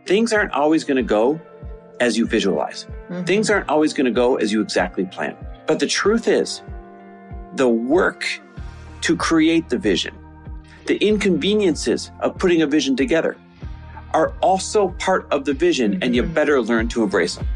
things aren't always going to go as you visualize. Things aren't always going to go as you exactly plan. But the truth is, the work to create the vision, the inconveniences of putting a vision together are also part of the vision, and you better learn to embrace them.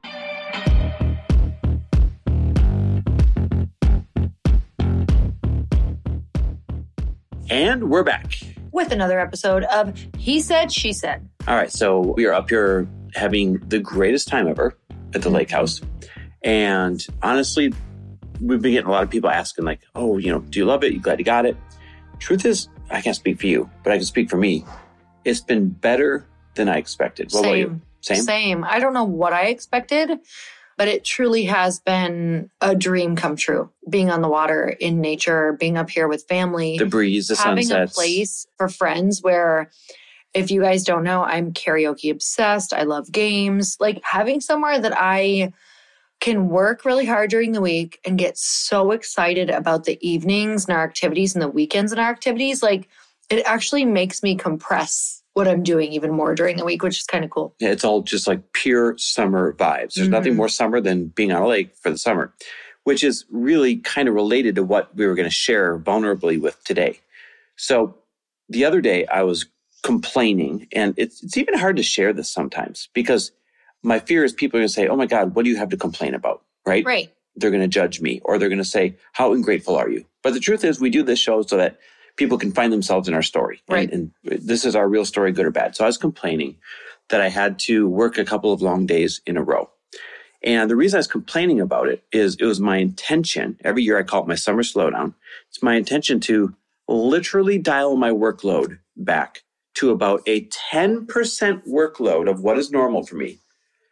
And we're back with another episode of He Said, She Said. All right, so we are up here having the greatest time ever at the lake house. And honestly, we've been getting a lot of people asking like, oh, do you love it? You glad you got it? Truth is, I can't speak for you, but I can speak for me. It's been better than I expected. What about you? Same. I don't know what I expected, but it truly has been a dream come true. Being on the water in nature, being up here with family. The breeze, the sunsets. Having a place for friends where, if you guys don't know, I'm karaoke obsessed. I love games. Like having somewhere that I can work really hard during the week and get so excited about the evenings and our activities and the weekends and our activities. Like it actually makes me compress what I'm doing even more during the week, which is kind of cool. Yeah, it's all just like pure summer vibes. There's nothing more summer than being on a lake for the summer, which is really kind of related to what we were going to share vulnerably with today. So the other day I was complaining, and it's even hard to share this sometimes because my fear is people are going to say, oh my God, what do you have to complain about? Right? Right. They're going to judge me, or they're going to say, how ungrateful are you? But the truth is we do this show so that people can find themselves in our story. Right. And this is our real story, good or bad. So I was complaining that I had to work a couple of long days in a row. And the reason I was complaining about it is it was my intention. Every year I call it my summer slowdown. It's my intention to literally dial my workload back to about a 10% workload of what is normal for me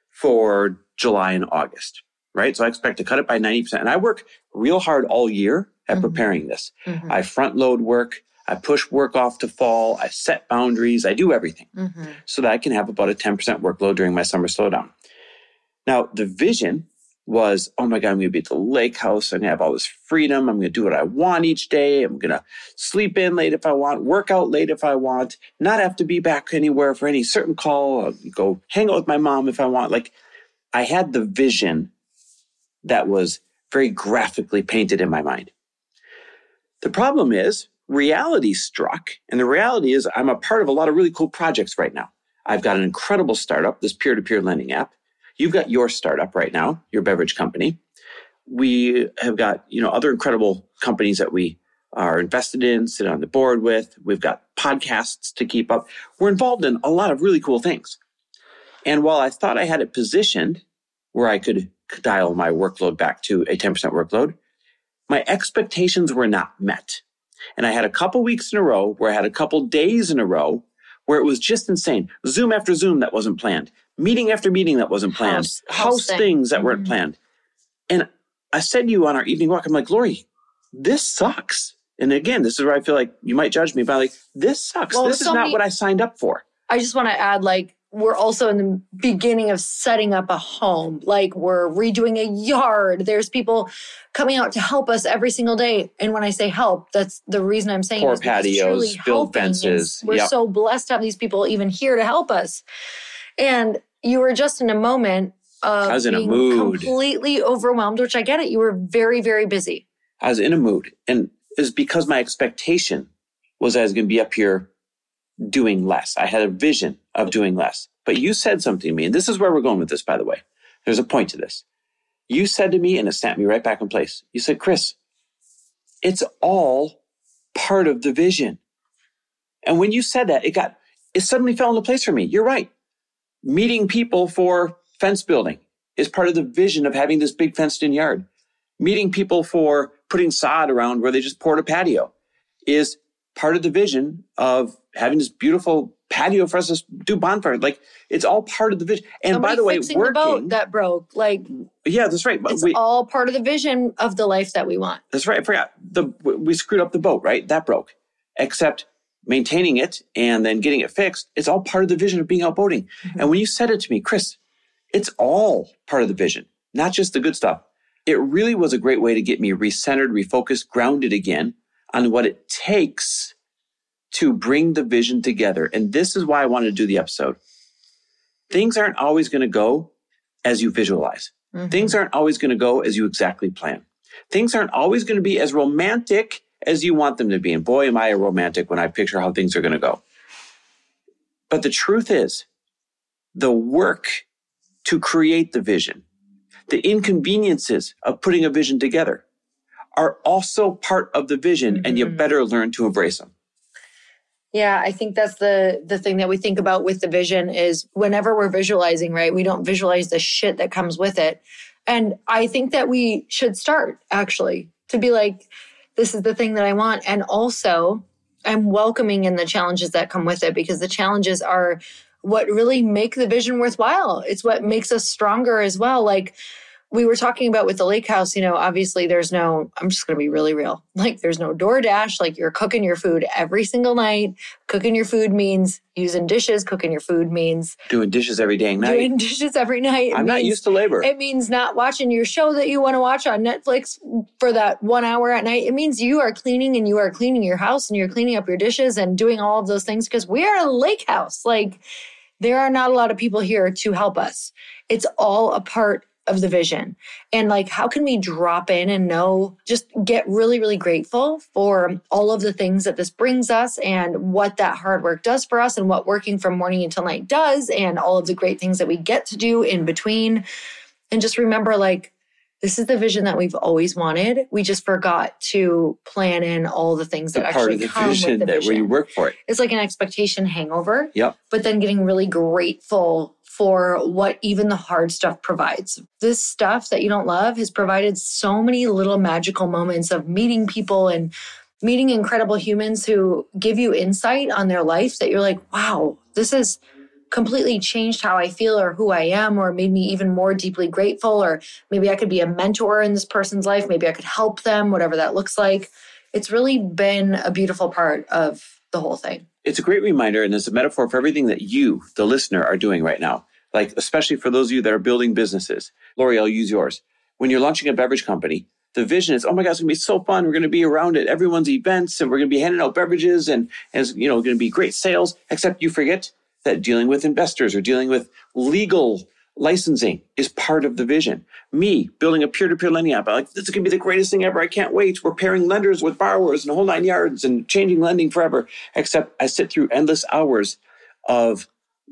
for July and August, right? So I expect to cut it by 90%. And I work real hard all year at preparing this. I front load work. I push work off to fall. I set boundaries. I do everything so that I can have about a 10% workload during my summer slowdown. Now, the vision was, oh my God, I'm going to be at the lake house. I'm going to have all this freedom. I'm going to do what I want each day. I'm going to sleep in late if I want, work out late if I want, not have to be back anywhere for any certain call. I'll go hang out with my mom if I want. Like I had the vision that was very graphically painted in my mind. The problem is reality struck. And the reality is I'm a part of a lot of really cool projects right now. I've got an incredible startup, this peer-to-peer lending app. You've got your startup right now, your beverage company. We have got, other incredible companies that we are invested in, sit on the board with. We've got podcasts to keep up. We're involved in a lot of really cool things. And while I thought I had it positioned where I could dial my workload back to a 10% workload, my expectations were not met. And I had a couple weeks in a row where I had a couple days in a row where it was just insane. Zoom after Zoom that wasn't planned. Meeting after meeting that wasn't planned. House things that weren't planned. And I said to you on our evening walk, I'm like, Lori, this sucks. And again, this is where I feel like you might judge me, but like, this sucks. Well, this is not what I signed up for. I just want to add, we're also in the beginning of setting up a home. We're redoing a yard. There's people coming out to help us every single day. And when I say help, that's the reason I'm saying pour patios, build fences. We're so blessed to have these people even here to help us. And you were just in a moment of I was in being a mood. Completely overwhelmed, which I get it. You were very, very busy. I was in a mood. And it was because my expectation was I was going to be up here doing less. I had a vision of doing less. But you said something to me, and this is where we're going with this, by the way. There's a point to this. You said to me, and it snapped me right back in place. You said, Chris, it's all part of the vision. And when you said that, it suddenly fell into place for me. You're right. Meeting people for fence building is part of the vision of having this big fenced-in yard. Meeting people for putting sod around where they just poured a patio is part of the vision of having this beautiful patio for us to do bonfire. It's all part of the vision. And by the way, fixing the boat that broke. Yeah, that's right. It's all part of the vision of the life that we want. That's right. I forgot. We screwed up the boat, right? That broke. Except maintaining it and then getting it fixed, it's all part of the vision of being out boating. And when you said it to me, Chris, it's all part of the vision, not just the good stuff. It really was a great way to get me recentered, refocused, grounded again on what it takes to bring the vision together. And this is why I wanted to do the episode. things aren't always going to go as you visualize. Mm-hmm. Things aren't always going to go as you exactly plan. Things aren't always going to be as romantic as you want them to be. And boy, am I a romantic when I picture how things are going to go. But the truth is, the work to create the vision, the inconveniences of putting a vision together are also part of the vision, and you better learn to embrace them. Yeah, I think that's the thing that we think about with the vision is whenever we're visualizing, right, we don't visualize the shit that comes with it. And I think that we should start actually to be like, this is the thing that I want. And also I'm welcoming in the challenges that come with it, because the challenges are what really make the vision worthwhile. It's what makes us stronger as well. Like we were talking about with the lake house, obviously there's no, I'm just going to be really real. Like there's no DoorDash. Like you're cooking your food every single night. Cooking your food means using dishes. Cooking your food means doing dishes every day and night. Doing dishes every night. I'm not used to labor. It means not watching your show that you want to watch on Netflix for that 1 hour at night. It means you are cleaning, and you are cleaning your house, and you're cleaning up your dishes and doing all of those things, because we are a lake house. Like there are not a lot of people here to help us. It's all a part of the vision. And like, how can we drop in and just get really, really grateful for all of the things that this brings us and what that hard work does for us and what working from morning until night does and all of the great things that we get to do in between. And just remember, like, this is the vision that we've always wanted. We just forgot to plan in all the things that actually come with the vision. Where you work for it. It's like an expectation hangover. Yep. But then getting really grateful for what even the hard stuff provides. This stuff that you don't love has provided so many little magical moments of meeting people and meeting incredible humans who give you insight on their life that you're like, wow, this has completely changed how I feel or who I am, or made me even more deeply grateful, or maybe I could be a mentor in this person's life. Maybe I could help them, whatever that looks like. It's really been a beautiful part of the whole thing. It's a great reminder, and it's a metaphor for everything that you, the listener, are doing right now. Like, especially for those of you that are building businesses. Lori, I'll use yours. When you're launching a beverage company, the vision is, oh my God, it's going to be so fun. We're going to be around at everyone's events, and we're going to be handing out beverages, and it's, going to be great sales, except you forget that dealing with investors or dealing with legal licensing is part of the vision. Me building a peer-to-peer lending app, I'm like, this is going to be the greatest thing ever. I can't wait. We're pairing lenders with borrowers and the whole 9 yards and changing lending forever. Except I sit through endless hours of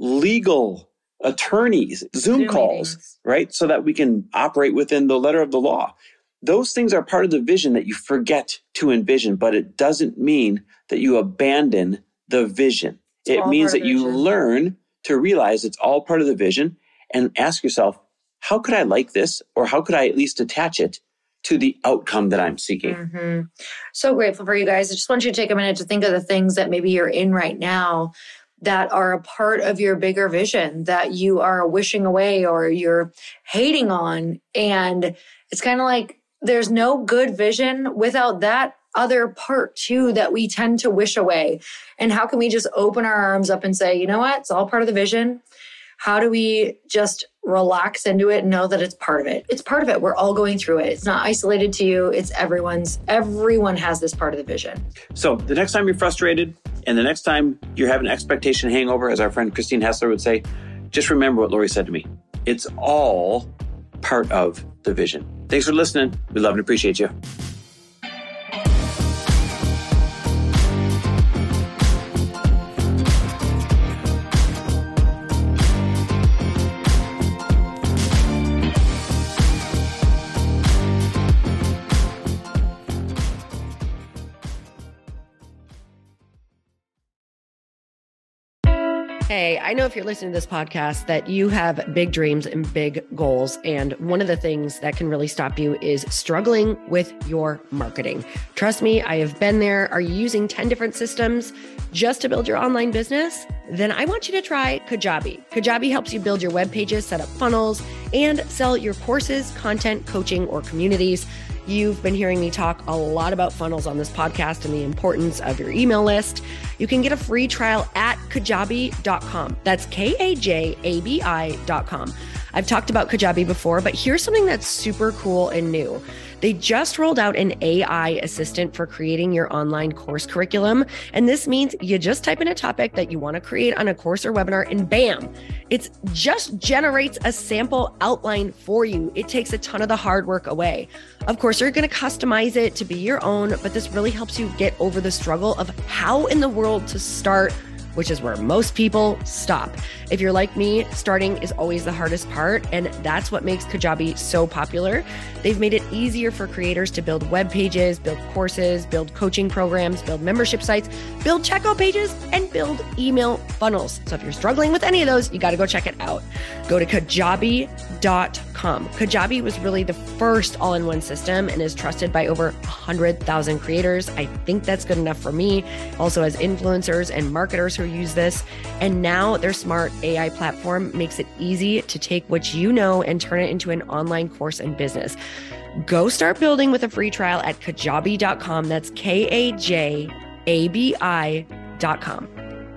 legal attorneys, Zoom calls, meetings. Right? So that we can operate within the letter of the law. Those things are part of the vision that you forget to envision, but it doesn't mean that you abandon the vision. It means that you learn to realize it's all part of the vision and ask yourself, how could I like this? Or how could I at least attach it to the outcome that I'm seeking? Mm-hmm. So grateful for you guys. I just want you to take a minute to think of the things that maybe you're in right now that are a part of your bigger vision that you are wishing away or you're hating on. And it's kind of like there's no good vision without that other part too that we tend to wish away. And how can we just open our arms up and say, you know what? It's all part of the vision. How do we just relax into it and know that it's part of it? It's part of it. We're all going through it. It's not isolated to you. It's everyone's. Everyone has this part of the vision. So the next time you're frustrated and the next time you're having an expectation hangover, as our friend Christine Hessler would say, just remember what Lori said to me. It's all part of the vision. Thanks for listening. We love and appreciate you. Hey, I know if you're listening to this podcast that you have big dreams and big goals. And one of the things that can really stop you is struggling with your marketing. Trust me, I have been there. Are you using 10 different systems just to build your online business? Then I want you to try Kajabi. Kajabi helps you build your web pages, set up funnels, and sell your courses, content, coaching, or communities. You've been hearing me talk a lot about funnels on this podcast and the importance of your email list. You can get a free trial at kajabi.com. That's Kajabi.com. I've talked about Kajabi before, but here's something that's super cool and new. They just rolled out an AI assistant for creating your online course curriculum. And this means you just type in a topic that you want to create on a course or webinar and bam, It just generates a sample outline for you. It takes a ton of the hard work away. Of course, you're going to customize it to be your own, but this really helps you get over the struggle of how in the world to start, which is where most people stop. If you're like me, starting is always the hardest part, and that's what makes Kajabi so popular. They've made it easier for creators to build web pages, build courses, build coaching programs, build membership sites, build checkout pages, and build email funnels. So if you're struggling with any of those, you got to go check it out. Go to kajabi.com. Kajabi was really the first all-in-one system and is trusted by over 100,000 creators. I think that's good enough for me. Also has influencers and marketers who use this. And now their smart AI platform makes it easy to take what you know and turn it into an online course and business. Go start building with a free trial at kajabi.com. That's kajabi.com.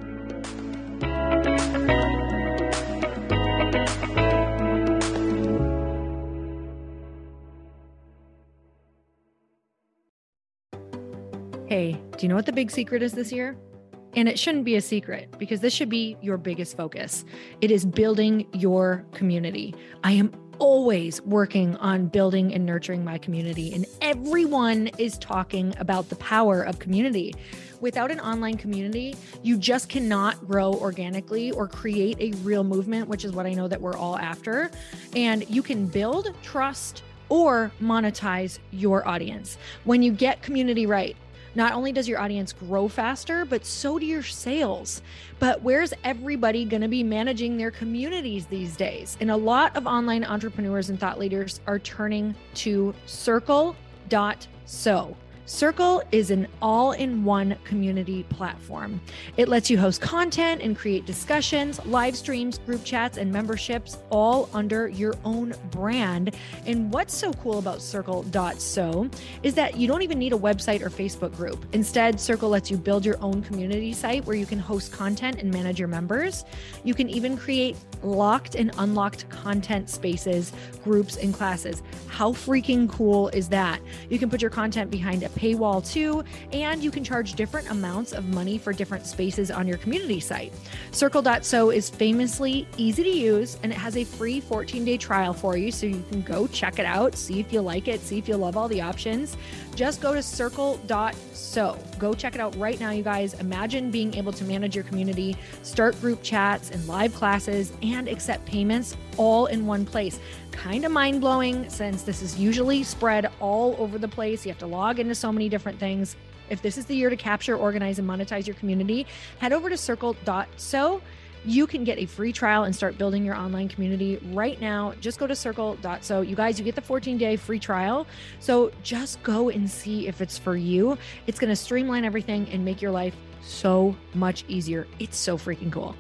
Hey, do you know what the big secret is this year? And it shouldn't be a secret because this should be your biggest focus. It is building your community. I am always working on building and nurturing my community, and everyone is talking about the power of community. Without an online community, you just cannot grow organically or create a real movement, which is what I know that we're all after. And you can build trust or monetize your audience. When you get community right, not only does your audience grow faster, but so do your sales. But where's everybody going to be managing their communities these days? And a lot of online entrepreneurs and thought leaders are turning to Circle.so. Circle is an all-in-one community platform. It lets you host content and create discussions, live streams, group chats, and memberships all under your own brand. And what's so cool about Circle.so is that you don't even need a website or Facebook group. Instead, Circle lets you build your own community site where you can host content and manage your members. You can even create locked and unlocked content spaces, groups, and classes. How freaking cool is that? You can put your content behind a paywall too, and you can charge different amounts of money for different spaces on your community site. Circle.so is famously easy to use, and it has a free 14-day trial for you, so you can go check it out, see if you like it, see if you love all the options. Just go to Circle.so. Go check it out right now, you guys. Imagine being able to manage your community, start group chats and live classes, and accept payments all in one place. Kind of mind-blowing since this is usually spread all over the place. You have to log into so many different things. If this is the year to capture, organize, and monetize your community, head over to Circle.so. You can get a free trial and start building your online community right now. Just go to Circle.so. You guys, you get the 14-day free trial. So just go and see if it's for you. It's going to streamline everything and make your life so much easier. It's so freaking cool.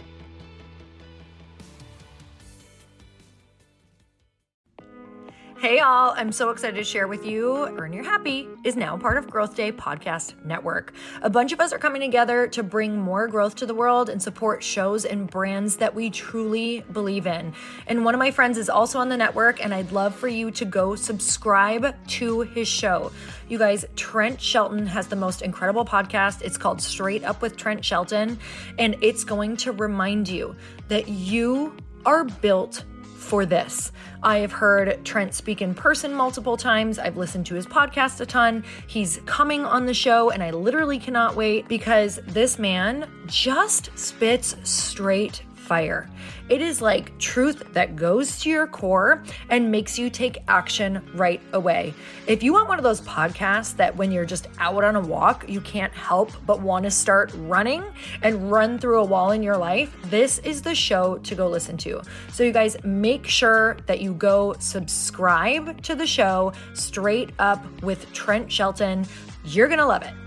Hey y'all, I'm so excited to share with you, Earn Your Happy is now part of Growth Day Podcast Network. A bunch of us are coming together to bring more growth to the world and support shows and brands that we truly believe in. And one of my friends is also on the network, and I'd love for you to go subscribe to his show. You guys, Trent Shelton has the most incredible podcast. It's called Straight Up with Trent Shelton, and it's going to remind you that you are built for this. I have heard Trent speak in person multiple times. I've listened to his podcast a ton. He's coming on the show, and I literally cannot wait because this man just spits straight fire. It is like truth that goes to your core and makes you take action right away. If you want one of those podcasts that when you're just out on a walk, you can't help but want to start running and run through a wall in your life, this is the show to go listen to. So you guys, make sure that you go subscribe to the show, Straight Up with Trent Shelton. You're going to love it.